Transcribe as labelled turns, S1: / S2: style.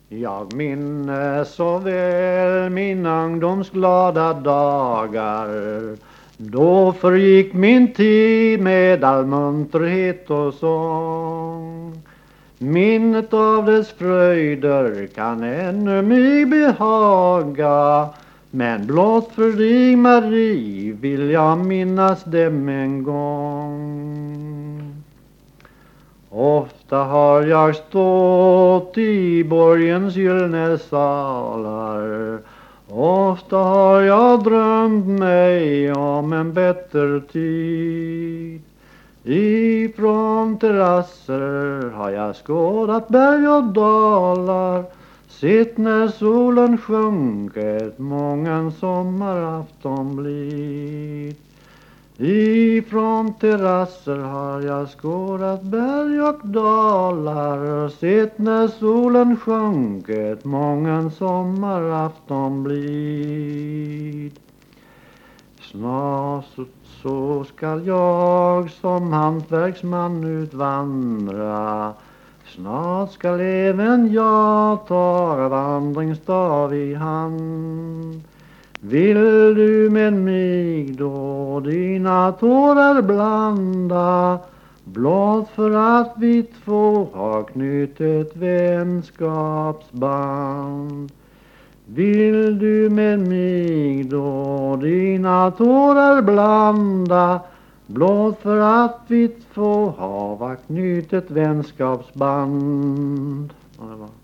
S1: Jag minns så väl mina ungdomsglada dagar. Då förgick min tid med all munterhet och sång. Minnet av dess fröjder kan ännu mig behaga. Men blott för dig, Marie, vill jag minnas dem en gång. Ofta har jag stått i borgens gyllene salar. Ofta har jag drömt mig om en bättre tid. Ifrån terrasser har jag skådat berg och dalar. Sett när solen sjunket mången sommarafton blid. Ifrån terrasser har jag skådat berg och dalar. Sett när solen sjunket mången sommarafton blid. Snart så skall jag som hantverksman utvandra. Snart skall även jag ta vandringsstav i hand. Vill du med mig då dina tårar blanda, blott för att vi två har knutit vänskapsband? Vill du med mig då dina tårar blanda, blott för att vi två har knutit vänskapsband? Ja, det var.